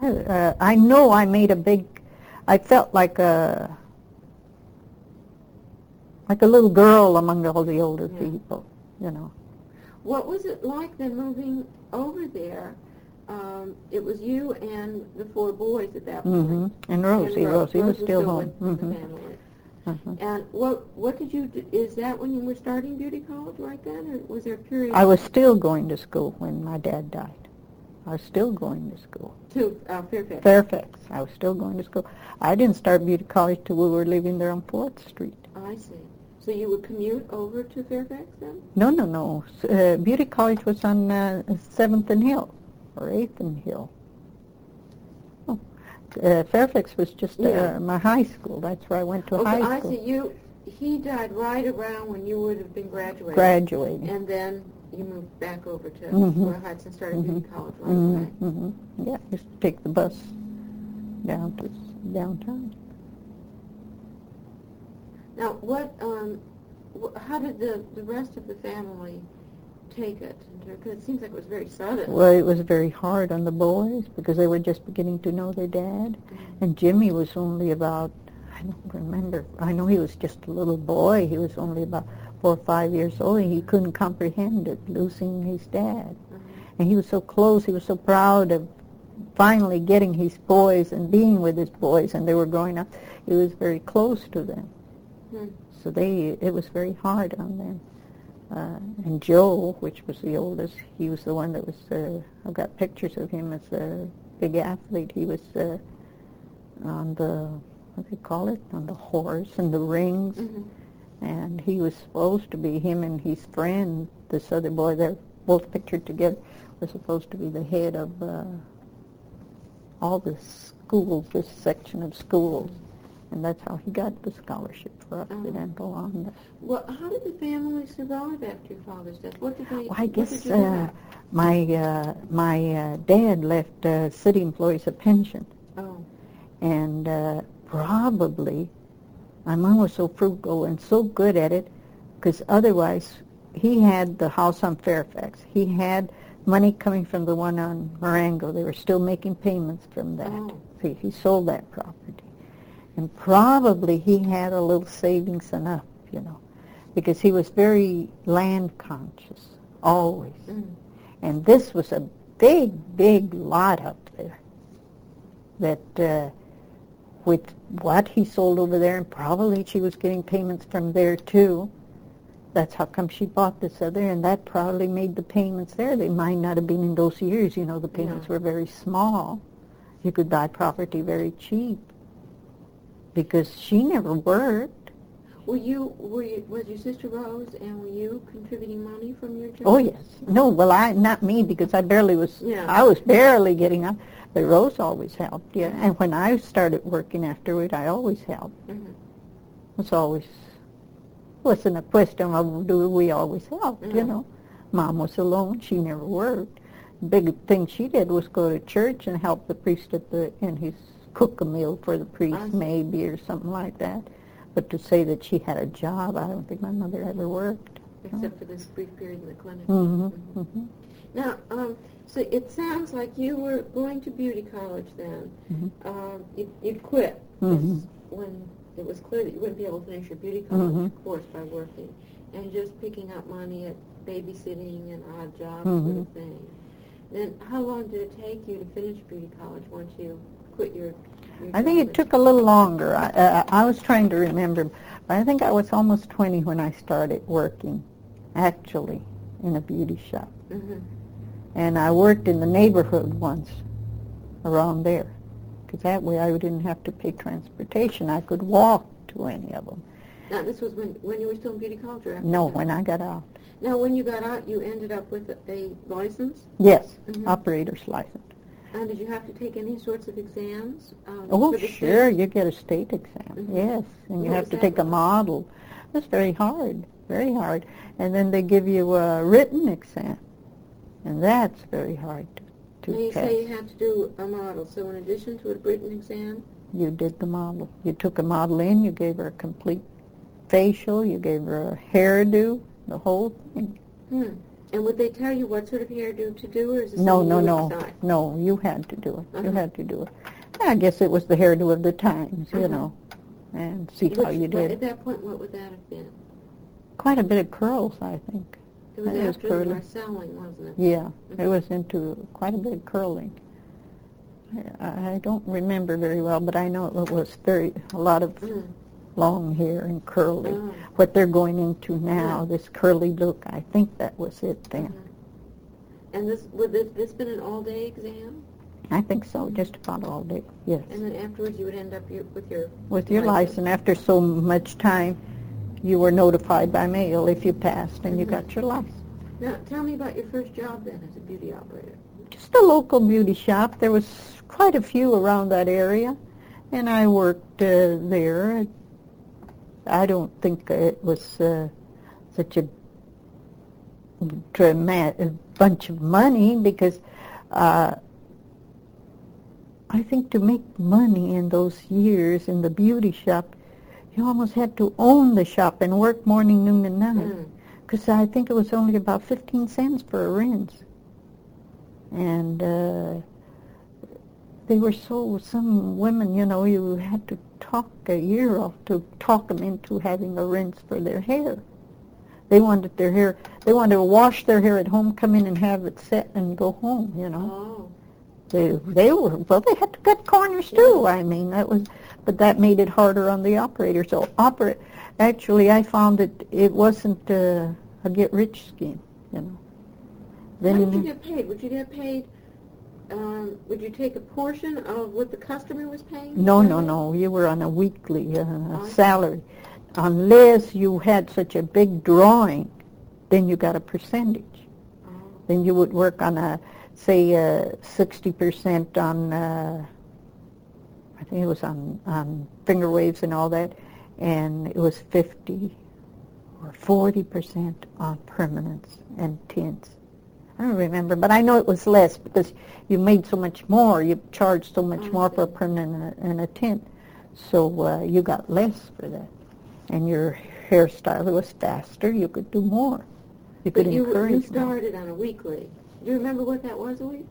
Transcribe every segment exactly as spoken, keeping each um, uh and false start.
uh, I know I made a big, I felt like a, like a little girl among all the older Yeah. people, you know. What was it like then moving over there? Um, it was you and the four boys at that point. Mm-hmm. And Rosie, and Ro- Rosie was still home. with, with Mm-hmm. the family. Uh-huh. And what what did you do? Is that when you were starting beauty college right then, or was there a period? I was still going to school when my dad died. I was still going to school. To uh, Fairfax. Fairfax. I was still going to school. I didn't start beauty college till we were living there on fourth Street. I see. So you would commute over to Fairfax then? No, no, no. Uh, beauty college was on uh, seventh and Hill, or eighth and Hill. Oh. Uh, Fairfax was just uh, Yeah. my high school. That's where I went to Okay, high I school. see. You, he died right around when you would have been graduating. Graduating. And then you moved back over to Mhm. Roy Heights and started Mhm. beauty college right Mm-hmm, away. mm-hmm. Yeah, I used to take the bus down to downtown. Now, what, um, wh- how did the, the rest of the family take it? Because it seems like it was very sudden. Well, it was very hard on the boys because they were just beginning to know their dad. Mhm. And Jimmy was only about, I don't remember, I know he was just a little boy. He was only about four or five years old. And he couldn't comprehend it, losing his dad. Mhm. And he was so close, he was so proud of finally getting his boys and being with his boys, and they were growing up. He was very close to them. Hmm. So they, it was very hard on them. Uh, and Joe, which was the oldest, he was the one that was, uh, I've got pictures of him as a big athlete. He was uh, on the, what do they call it, on the horse and the rings. Mhm. And he was supposed to be, him and his friend, this other boy, they're both pictured together, were supposed to be the head of uh, all the schools, this section of schools. And that's how he got the scholarship for Occidental on this. Well, how did the family survive after your father's death? What did they? Well, I what guess did you uh, have? my uh, my uh, dad left uh, city employees a pension, Oh. and uh, probably my mom was so frugal and so good at it, because otherwise he had the house on Fairfax. He had money coming from the one on Marengo. They were still making payments from that. Oh. See, he sold that property. And probably he had a little savings enough, you know, because he was very land conscious, always. Mm. And this was a big, big lot up there that uh, with what he sold over there, and probably she was getting payments from there too. That's how come she bought this other, and that probably made the payments there. They might not have been in those years, you know, the payments Yeah. were very small. You could buy property very cheap because she never worked. Were you? Were you? Was your sister Rose, and were you contributing money from your job? Oh yes, no, well I not me because I barely was. Yeah. I was barely getting up. But Rose always helped, yeah. And when I started working afterward, I always helped. Mm-hmm. It's always wasn't a question of do we always helped, Mm-hmm. you know. Mom was alone; she never worked. Big thing she did was go to church and help the priest at the in his cook a meal for the priest, I see. maybe or something like that. But to say that she had a job, I don't think my mother ever worked. Except for this brief period in the clinic. Mm-hmm. Mhm. Mm-hmm. Now, um, so it sounds like you were going to beauty college then. Mm-hmm. Um, you, you'd quit Mhm. when it was clear that you wouldn't be able to finish your beauty college Mhm. course by working, and just picking up money at babysitting and odd jobs Mhm. sort of thing. Then how long did it take you to finish beauty college once you quit your, your I think it college? took a little longer. I, uh, I was trying to remember, but I think I was almost twenty when I started working, actually, in a beauty shop. Mhm. And I worked in the neighborhood once around there, because that way I didn't have to pay transportation. I could walk to any of them. Now, this was when, when you were still in beauty college or after No, that? when I got out. Now, when you got out, you ended up with a, a license? Yes, Mhm. operator's license. And did you have to take any sorts of exams? Um, Oh, for the sure, state? you get a state exam, Mhm. yes, and you What have was to that take a like? model. That's very hard, very hard. And then they give you a written exam, and that's very hard to, Now, to you pass. say you had to do a model, so in addition to a written exam? You did the model. You took a model in, you gave her a complete facial, you gave her a hairdo, the whole thing. Hmm. And would they tell you what sort of hairdo to do, or is it No, something no, you no, decide? no. You had to do it. You Uh-huh. had to do it. I guess it was the hairdo of the times, you Uh-huh. know, and see Which, how you At did. that point, what would that have been? Quite a bit of curls, I think. It was It was after curly. the Marcelling, wasn't it? Yeah, it Mhm. was into quite a bit of curling. I, I don't remember very well, but I know it was very a lot of Mm. long hair and curly. Oh. What they're going into now, Yeah. this curly look, I think that was it then. Mhm. And this would this, this been an all-day exam? I think so, just about all day, yes. And then afterwards you would end up your, with your With your license, after so much time, you were notified by mail if you passed and you Mhm. got your license. Now, tell me about your first job then as a beauty operator. Just a local beauty shop. There was quite a few around that area, and I worked uh, there. I don't think it was uh, such a dramatic bunch of money because uh, I think to make money in those years in the beauty shop, you almost had to own the shop and work morning, noon, and night. Mm. Because I think it was only about fifteen cents for a rinse. And uh, they were so, some women, you know, you had to talk a year off to talk them into having a rinse for their hair. They wanted their hair, they wanted to wash their hair at home, come in and have it set and go home, you know. Oh. They, they were, well, they had to cut corners too. I mean, that was, but that made it harder on the operator. So opera, actually, I found that it wasn't uh, a get-rich scheme, you know. How did you Then, get paid? Would you get paid, um, would you take a portion of what the customer was paying? no, no, no, you were on a weekly uh, Oh. salary. Unless you had such a big drawing, then you got a percentage. Oh. Then you would work on a, say, uh, sixty percent on, uh, I think it was on, on finger waves and all that, and it was fifty or forty percent on permanents and tints. I don't remember, but I know it was less because you made so much more. You charged so much I more for a see. permanent and a, and a tint. So uh, you got less for that. And your hairstyle was faster. You could do more. You could But you, encourage you more. started on a weekly. Do you remember what that was a week?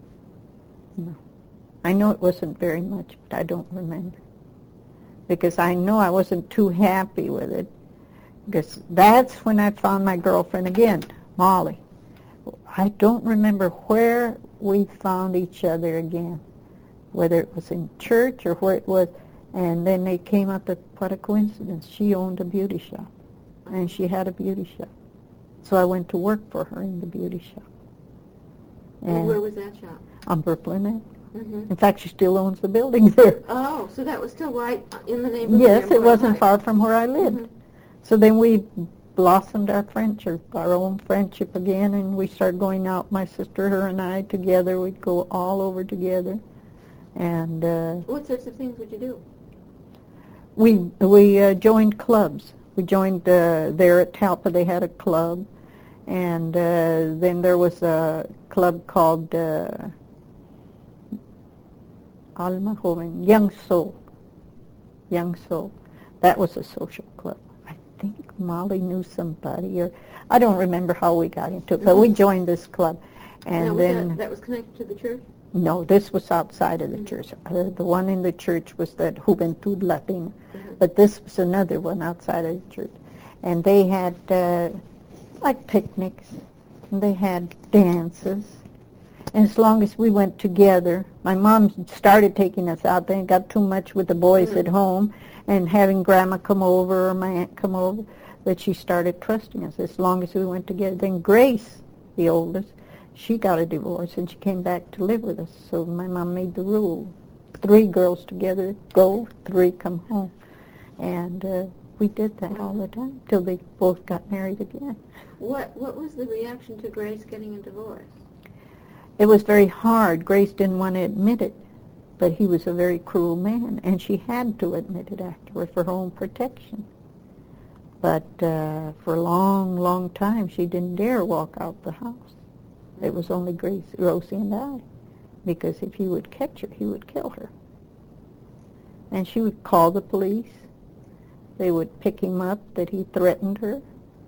No. I know it wasn't very much, but I don't remember. Because I know I wasn't too happy with it. Because that's when I found my girlfriend again, Molly. I don't remember where we found each other again, whether it was in church or where it was. And then they came up with, what a coincidence, she owned a beauty shop. And she had a beauty shop. So I went to work for her in the beauty shop. And where was that shop? On Brooklyn Ave. Mm-hmm. In fact, she still owns the building there. Oh, so that was still right in the neighborhood. Yes, there it where I wasn't lived. far from where I lived. Mhm. So then we blossomed our friendship, our own friendship again, and we started going out, my sister, her, and I together. We'd go all over together. And uh, What sorts of things would you do? we we uh, joined clubs. We joined uh, there at Talpa. They had a club. And uh, then there was a club called uh, Alma Joven, Young Soul. Young Soul. That was a social club. I think Molly knew somebody, or I don't remember how we got into it, but we joined this club. And now, was then, that, that was connected to the church? no, this was outside of the church. Uh, the one in the church was that Juventud Latina, Mhm. but this was another one outside of the church. And they had uh, like picnics, and they had dances. And as long as we went together, my mom started taking us out there and got too much with the boys Mhm. at home and having grandma come over or my aunt come over, that she started trusting us as long as we went together. Then Grace, the oldest, she got a divorce and she came back to live with us. So my mom made the rule, three girls together go, three come home. And uh, we did that all the time till they both got married again. What What was the reaction to Grace getting a divorce? It was very hard. Grace didn't want to admit it, but he was a very cruel man, and she had to admit it afterward for her own protection. But uh, for a long, long time, she didn't dare walk out the house. It was only Grace, Rosie, and I, because if he would catch her, he would kill her. And she would call the police. They would pick him up that he threatened her,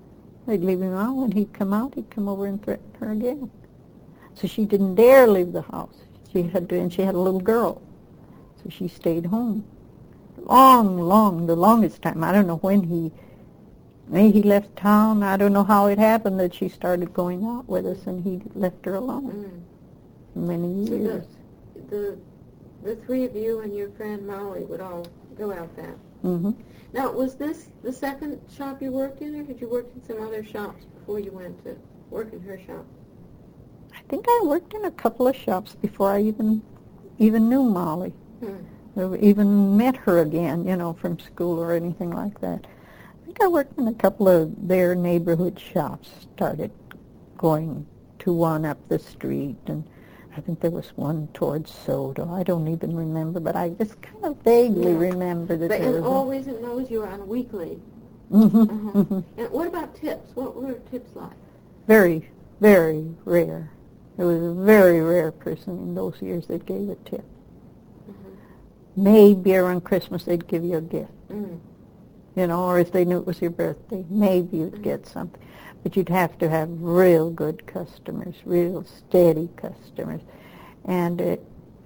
They'd leave him out. When he'd come out, he'd come over and threaten her again. So she didn't dare leave the house. She had to, and she had a little girl. So she stayed home. Long, long, the longest time. I don't know when he, maybe he left town. I don't know how it happened that she started going out with us and he left her alone Mm. for many years. So the, the the three of you and your friend Molly would all go out there. Mm-hmm. Now, was this the second shop you worked in, or had you worked in some other shops before you went to work in her shop? I think I worked in a couple of shops before I even even knew Molly. Hmm. Or even met her again, you know, from school or anything like that. I think I worked in a couple of their neighborhood shops, started going to one up the street, and I think there was one towards Soto. I don't even remember, but I just kind of vaguely Yeah. remember that But there and was always in those you were on a weekly. Mm-hmm. Uh-huh. Mm-hmm. And what about tips? What were tips like? Very, very rare. There was a very rare person in those years that gave a tip. Mm-hmm. Maybe around Christmas they'd give you a gift. Mm. You know, or if they knew it was your birthday, maybe you'd Mm-hmm. get something. But you'd have to have real good customers, real steady customers. And uh,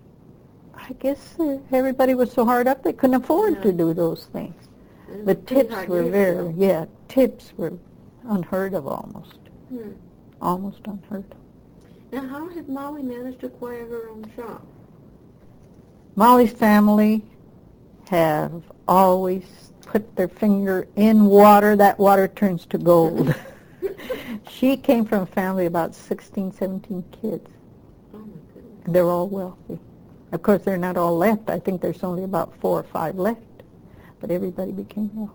I guess uh, everybody was so hard up they couldn't afford Yeah. to do those things. And But pretty tips hard were years very, ago. yeah, tips were unheard of almost. Hmm. Almost unheard of. Now, how had Molly managed to acquire her own shop? Molly's family have always put their finger in water. That water turns to gold. She came from a family of about sixteen, seventeen kids. Oh, my goodness. They're all wealthy. Of course, they're not all left. I think there's only about four or five left. But everybody became wealthy.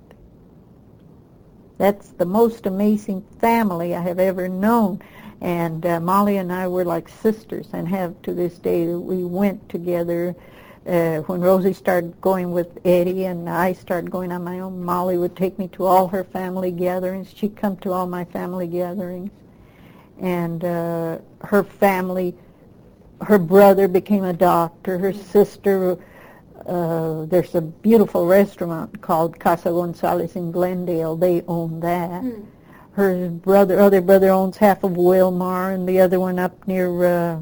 That's the most amazing family I have ever known. And uh, Molly and I were like sisters and have to this day. We went together. Uh, when Rosie started going with Eddie and I started going on my own, Molly would take me to all her family gatherings. She'd come to all my family gatherings. And uh, her family, her brother became a doctor. Her sister, uh, there's a beautiful restaurant called Casa Gonzalez in Glendale. They own that. Hmm. Her brother, other brother owns half of Wilmar, and the other one up near, uh,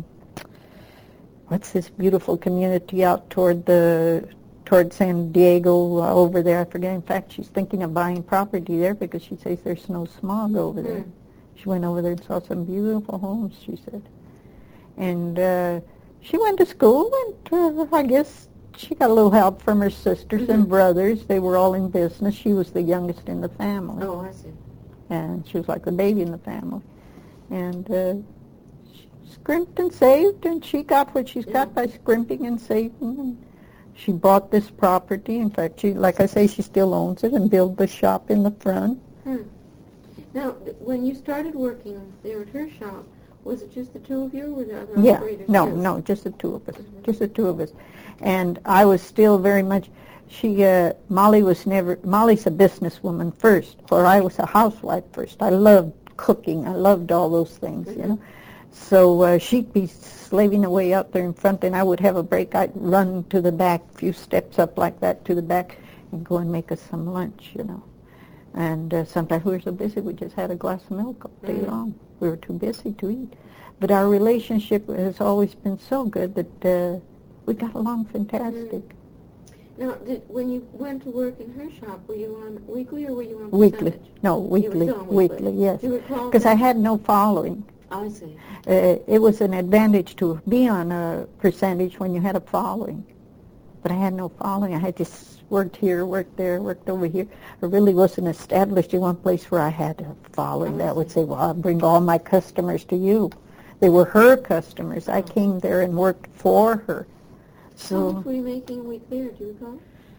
what's this beautiful community out toward the, toward San Diego uh, over there. I forget. In fact, she's thinking of buying property there because she says there's no smog over there. Hmm. She went over there and saw some beautiful homes, she said. And uh, she went to school, and uh, I guess she got a little help from her sisters Mm-hmm. and brothers. They were all in business. She was the youngest in the family. Oh, I see. And she was like the baby in the family. And uh, she scrimped and saved, and she got what she's got Yeah. by scrimping and saving. And she bought this property. In fact, she, like I say, she still owns it and built the shop in the front. Hmm. Now, th- when you started working there at her shop, was it just the two of you, or were there other Yeah, operators no, too? no, just the two of us, Mhm. just the two of us. And I was still very much, she, uh, Molly was never, Molly's a businesswoman first, or I was a housewife first. I loved cooking, I loved all those things, you Mhm. know. So uh, she'd be slaving away out there in front, and I would have a break. I'd run to the back, a few steps up like that to the back, and go and make us some lunch, you know. And uh, sometimes we were so busy we just had a glass of milk all day Mhm. long. We were too busy to eat. But our relationship has always been so good that uh, we got along fantastic. Now, did, when you went to work in her shop, were you on weekly or were you on Weekly. percentage? No, You were weekly. still on Weekly, weekly. yes. Do you recall Because I that? had no following. I see. Uh, it was an advantage to be on a percentage when you had a following. But I had no following. I had just worked here, worked there, worked over here. I really wasn't established in one place where I had a following that would say, well, I'll bring all my customers to you. They were her customers. I came there and worked for her. How So, much were you making weekly, or do you recall?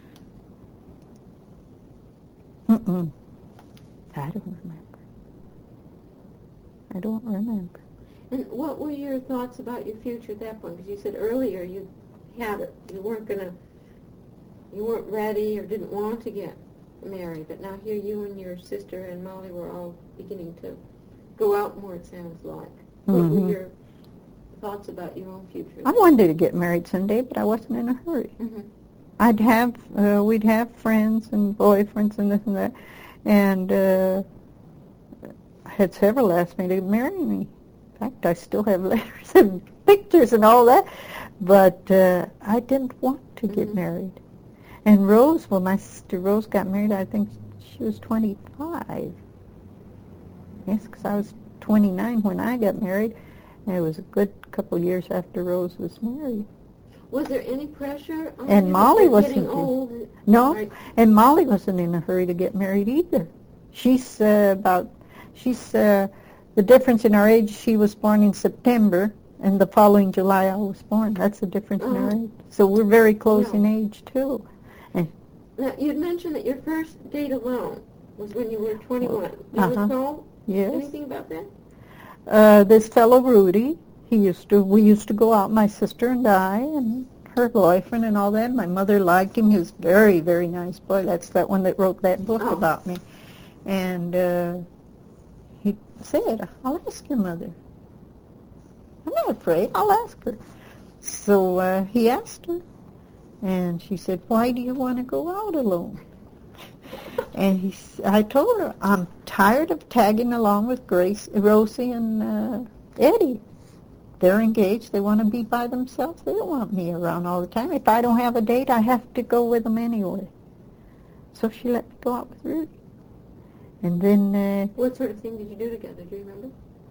mm-mm. I don't remember. I don't remember. And what were your thoughts about your future at that point? Because you said earlier you had it. You weren't gonna, you weren't ready or didn't want to get married. But now here you and your sister and Molly were all beginning to go out more, it sounds like. What Mhm. were your thoughts about your own future? I wanted to get married someday, but I wasn't in a hurry. Mm-hmm. I'd have, uh, we'd have friends and boyfriends and this and that, and uh, had several ask me to marry me. In fact, I still have letters and pictures and all that. But uh, I didn't want to get Mm-hmm. married. And Rose, well, my sister Rose got married, I think she was twenty-five. Yes, because I was twenty-nine when I got married. And it was a good couple of years after Rose was married. Was there any pressure on And you? Molly Was it wasn't. getting old? No, Right. and Molly wasn't in a hurry to get married either. She's uh, about, she's, uh, the difference in our age, she was born in September, and the following July I was born. That's the difference in our Uh-huh. age. So we're very close Yeah. in age, too. Now, you'd mentioned that your first date alone was when you were twenty-one. Do you Uh-huh. recall Yes. anything about that? Uh, this fellow Rudy, he used to, we used to go out, my sister and I, and her boyfriend and all that. My mother liked him. He was very, very nice boy. That's that one that wrote that book Oh. about me. And uh, he said, I'll ask your mother. I'm not afraid. I'll ask her. So uh, he asked her. And she said, why do you want to go out alone? And he, s- I told her, I'm tired of tagging along with Grace, Rosie, and uh, Eddie. They're engaged. They want to be by themselves. They don't want me around all the time. If I don't have a date, I have to go with them anyway. So she let me go out with Rudy. And then uh, What sort of thing did you do together? Do you remember?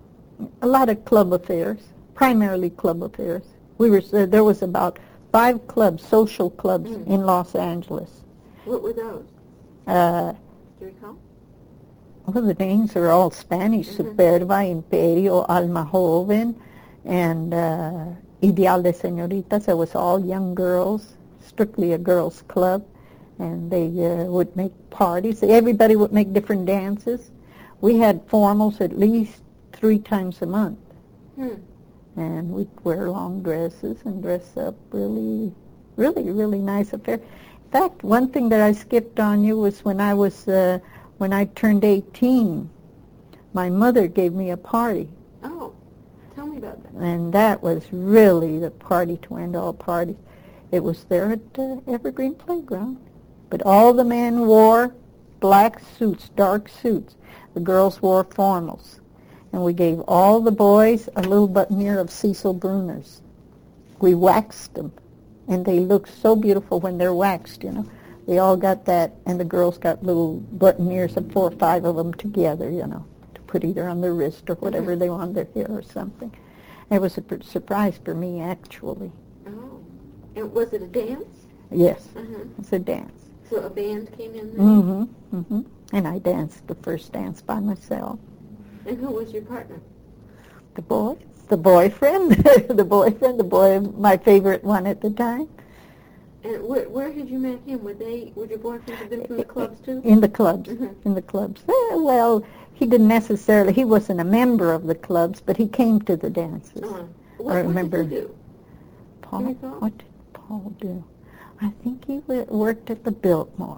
a lot of club affairs, primarily club affairs. We were uh, there was about five clubs, social clubs Mm. in Los Angeles. What were those? Uh, Do you recall? well, the names are all Spanish: Mhm. Superba, Imperio, Alma Joven, and uh, Ideal de Señoritas. It was all young girls, strictly a girls' club, and they uh, would make parties. Everybody would make different dances. We had formals at least three times a month. Hmm. And we'd wear long dresses and dress up really, really, really nice affair. In fact, one thing that I skipped on you was when I was, uh, when I turned eighteen, my mother gave me a party, Oh, tell me about that. and that was really the party to end all parties. It was there at uh, Evergreen Playground, but all the men wore black suits, dark suits. The girls wore formals. And we gave all the boys a little buttonniere of Cecil Bruner's. We waxed them, and they look so beautiful when they're waxed, you know. They all got that, and the girls got little buttonnieres of four or five of them together, you know, to put either on their wrist or whatever Mhm. they wanted their hair or something. It was a pr- surprise for me, actually. Oh. And was it a dance? Yes, Uh-huh. it's a dance. So a band came in there? Mm-hmm, mm-hmm. And I danced the first dance by myself. And who was your partner? The boy, the boyfriend, the boyfriend, the boy, my favorite one at the time. And where, where had you met him? Would they, would your boyfriends have been from the clubs too? In the clubs, Mhm. in the clubs. Eh, well, he didn't necessarily, he wasn't a member of the clubs, but he came to the dances. Uh-huh. What, I remember. What did he do? Paul, Do you recall? what did Paul do? I think he w- worked at the Biltmore.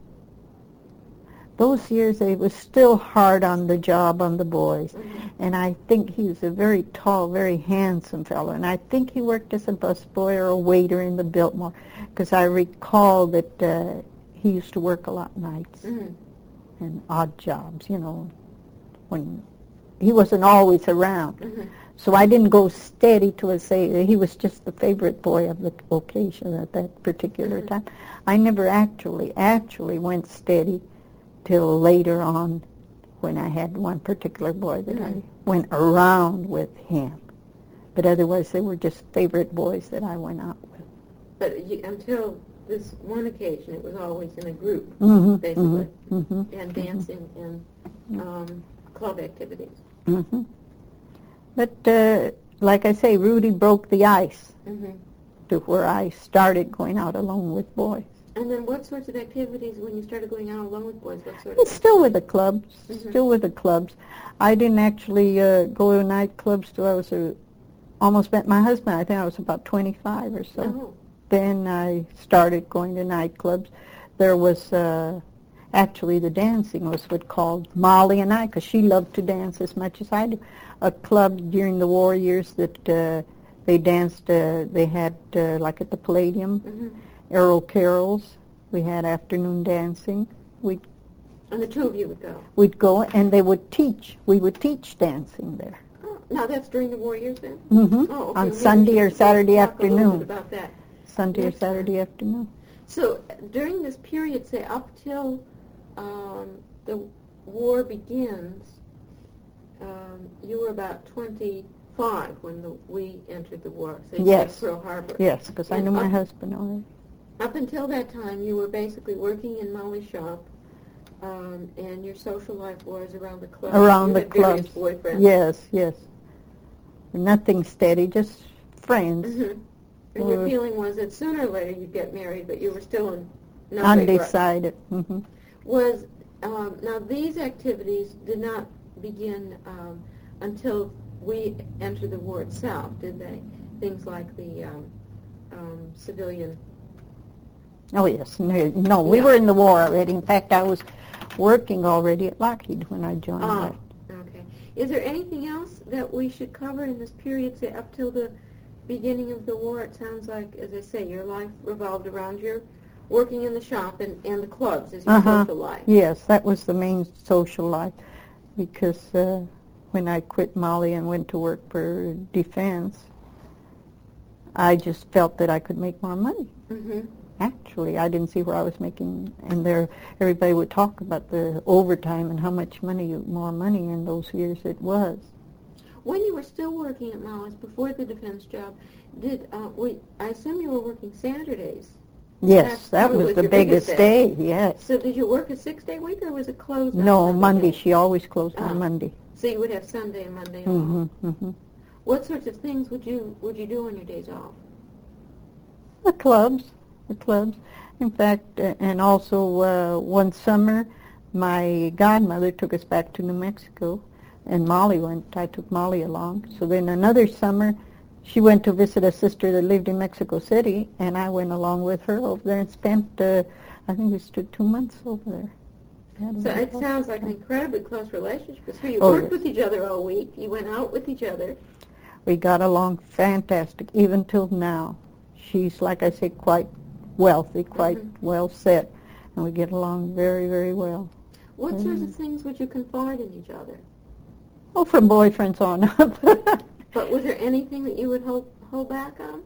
Those years, it was still hard on the job on the boys. Mhm. And I think he was a very tall, very handsome fellow. And I think he worked as a busboy or a waiter in the Biltmore, because I recall that uh, he used to work a lot nights Mhm. and odd jobs, you know, when he wasn't always around. Mhm. So I didn't go steady to a say he was just the favorite boy of the occasion at that particular Mhm. time. I never actually, actually went steady till later on when I had one particular boy that Mhm. I went around with him. But otherwise they were just favorite boys that I went out with. But you, until this one occasion, it was always in a group, Mm-hmm, basically, mm-hmm, and dancing and um, club activities. mm-hmm. But uh, like I say, Rudy broke the ice Mm-hmm. to where I started going out alone with boys. And then what sorts of activities, when you started going out alone with boys, what sort It's of still with the clubs, Mhm. still with the clubs. I didn't actually uh, go to nightclubs till I was uh, almost met my husband. I think I was about twenty-five or so. Oh. Then I started going to nightclubs. There was uh, actually the dancing was what called Molly and I, because she loved to dance as much as I do. A club during the war years that uh, they danced. Uh, they had uh, like at the Palladium. Mm-hmm. Errol Carols. We had afternoon dancing. We And the two of you would go? We'd go, and they would teach. We would teach dancing there. Oh, now that's during the war years then? Mm-hmm. Oh, okay. On Maybe Sunday we or should Saturday talk a little afternoon. bit about that. Sunday or Next time. Saturday afternoon. So during this period, say up till um, the war begins, um, you were about twenty-five when the, we entered the war, so you Yes. said Pearl Harbor. Yes, because I And knew my up- husband already. Up until that time, you were basically working in Molly's shop, um, and your social life was around the club. Around you the had various clubs. boyfriends. Yes, yes. Nothing steady, just friends. Mm-hmm. And your Or- feeling was that sooner or later you'd get married, but you were still in no big rush. Undecided. Mm-hmm. Was um, now these activities did not begin um, until we entered the war itself, did they? Things like the um, um, civilian. Oh, yes. No, no we Yeah. were in the war already. In fact, I was working already at Lockheed when I joined Ah, that. okay. Is there anything else that we should cover in this period, say up till the beginning of the war? It sounds like, as I say, your life revolved around your working in the shop and, and the clubs as your Uh-huh. social life. Yes, that was the main social life, because uh, when I quit Molly and went to work for defense, I just felt that I could make more money. Mm-hmm. Actually, I didn't see where I was making, and there everybody would talk about the overtime and how much money, more money in those years it was. When you were still working at Molly's before the defense job, did uh, we? I assume you were working Saturdays. Yes, That's that probably was the your biggest biggest day. Yes. So did you work a six-day week, or was it closed? on No, Sunday Monday. days? She always closed Ah. on Monday. So you would have Sunday and Monday off. Mm-hmm, mm-hmm. What sorts of things would you would you do on your days off? The clubs, the clubs. In fact, uh, and also uh, one summer, my godmother took us back to New Mexico, and Molly went. I took Molly along. So then another summer, she went to visit a sister that lived in Mexico City, and I went along with her over there and spent, uh, I think we stood two months over there. Had So a it lot sounds of like an time. incredibly close relationship. So you Oh, worked yes. with each other all week. You went out with each other. We got along fantastic, even till now. She's, like I say, quite wealthy, quite Mhm. well set, and we get along very, very well. What sorts Mm. of things would you confide in each other? Oh, from boyfriends on up. But was there anything that you would hold hold back on?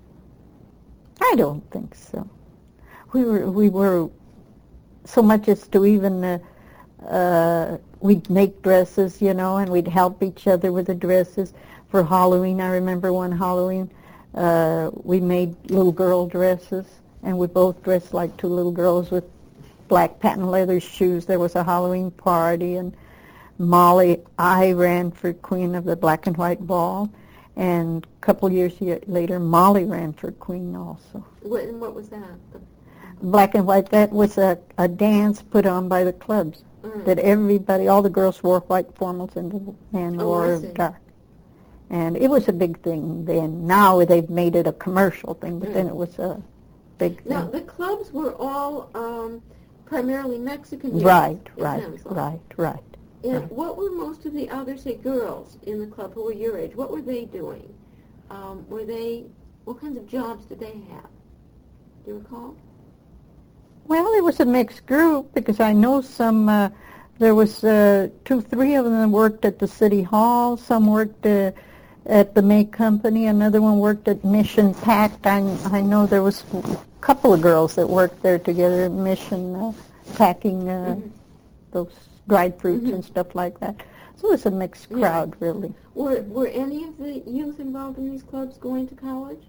I don't think so. We were we were so much as to even uh, uh, we'd make dresses, you know, and we'd help each other with the dresses for Halloween. I remember one Halloween uh, we made little girl dresses, and we both dressed like two little girls with black patent leather shoes. There was a Halloween party, and Molly, I ran for queen of the black and white ball, and a couple years ye- later, Molly ran for queen also. What, and what was that? The, Black and white, that was a, a dance put on by the clubs, mm. that everybody, all the girls wore white formals and the men Oh, I wore see. dark. And it was a big thing then. Now they've made it a commercial thing, but Mm. then it was a big thing. Now, the clubs were all um, primarily Mexican youth, right, it right, sounds like. right, right. And right. what were most of the other, say, girls in the club who were your age? What were they doing? Um, were they, what kinds of jobs did they have? Do you recall? Well, it was a mixed group, because I know some, uh, there was uh, two, three of them that worked at the city hall. Some worked uh, at the May Company. Another one worked at Mission Pact. I, I know there was a couple of girls that worked there together at Mission, uh, packing uh, Mhm. those dried fruits Mhm. and stuff like that. So it was a mixed Yeah. crowd, really. Were Were any of the youth involved in these clubs going to college?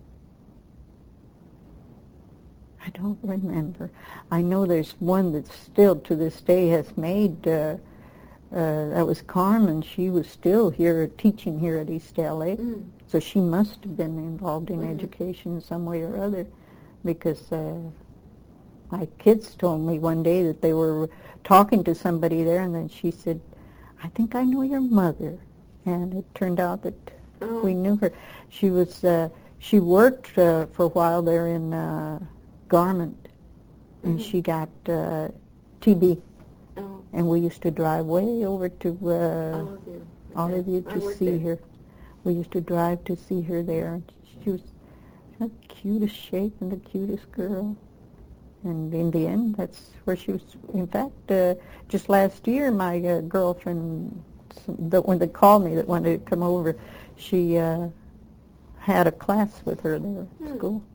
I don't remember. I know there's one that still to this day has made, uh, uh, that was Carmen. She was still here teaching here at East L A. Mm. So she must have been involved in Mhm. education in some way or other, because uh, my kids told me one day that they were talking to somebody there, and then she said, I think I know your mother. And it turned out that Oh. we knew her. She was, uh, she worked uh, for a while there in uh, Garment, and Mhm. she got uh, T B, Oh, and we used to drive way over to uh, all of you. all Okay. of you I to worked see there. her. We used to drive to see her there. And she was the cutest shape and the cutest girl. And in the end, that's where she was. In fact, uh, just last year, my uh, girlfriend, the one that called me that wanted to come over, she uh, had a class with her there at Hmm. school.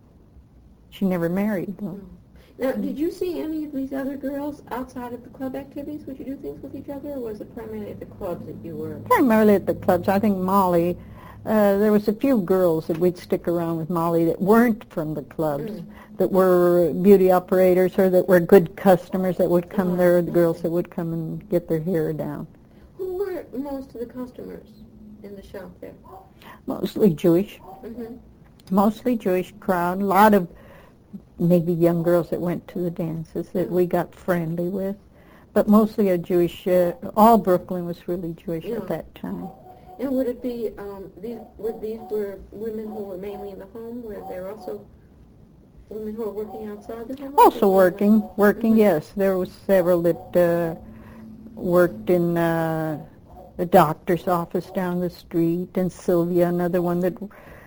She never married, though. Now, did you see any of these other girls outside of the club activities? Would you do things with each other, or was it primarily at the clubs that you were? Primarily at the clubs. I think Molly, uh, there was a few girls that we'd stick around with Molly that weren't from the clubs, Mm. that were beauty operators or that were good customers that would come Oh, there, the girls okay. that would come and get their hair down. Who were most of the customers in the shop there? Mostly Jewish. Mm-hmm. Mostly Jewish crowd. A lot of maybe young girls that went to the dances that we got friendly with. But mostly a Jewish, uh, all Brooklyn was really Jewish Yeah. at that time. And would it be, um, these, would these were women who were mainly in the home, were there also women who were working outside the home? Also working, working, Mhm. yes. There was several that uh, worked in uh, the doctor's office down the street, and Sylvia, another one that,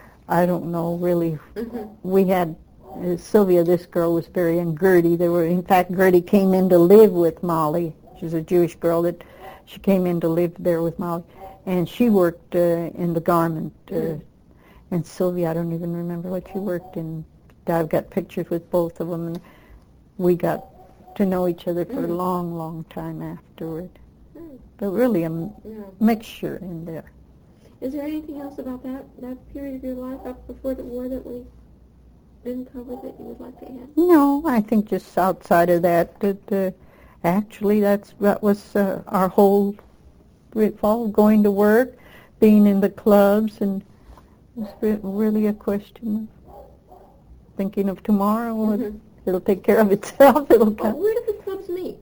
I don't know, really, Mm-hmm. we had, uh, Sylvia, this girl was very, and Gertie, they were, in fact, Gertie came in to live with Molly. She's a Jewish girl that, she came in to live there with Molly, and she worked uh, in the garment, uh, Mhm. and Sylvia, I don't even remember what she worked in. I've got pictures with both of them, and we got to know each other for Mm. a long, long time afterward. Mm. But really a m- Yeah. mixture in there. Is there anything else about that, that period of your life up before the war that we didn't cover that you would like to add? No, I think just outside of that, that uh, actually that's that was uh, our whole revolve, going to work, being in the clubs, and it was re- really a question of thinking of tomorrow. and Mhm. It'll take care of itself. It'll Oh, come. where did the clubs meet?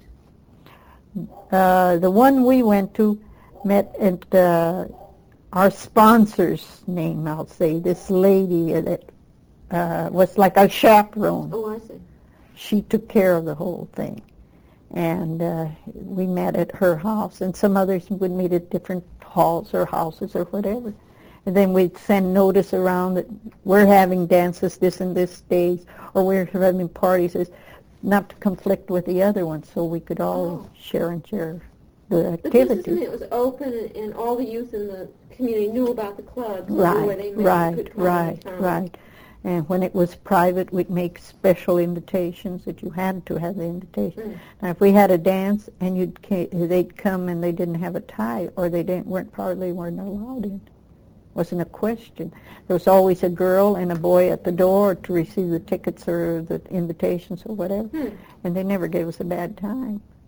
Uh, the one we went to met at uh, our sponsor's name, I'll say. This lady that uh, was like our chaperone. Oh, I see. She took care of the whole thing. And uh, we met at her house, and some others would meet at different halls or houses or whatever. And then we'd send notice around that we're having dances this and this days, or we're having parties, as not to conflict with the other one, so we could all Oh. share and share the But this is activities. when it was open and, and all the youth in the community knew about the clubs. and knew where they Right, met and right, could come right, anytime. right. And when it was private, we'd make special invitations that you had to have the invitation. Mm. Now, if we had a dance and you'd ca- they'd come and they didn't have a tie, or they didn't weren't probably weren't allowed in, wasn't a question. There was always a girl and a boy at the door to receive the tickets or the invitations or whatever, Hmm. and they never gave us a bad time.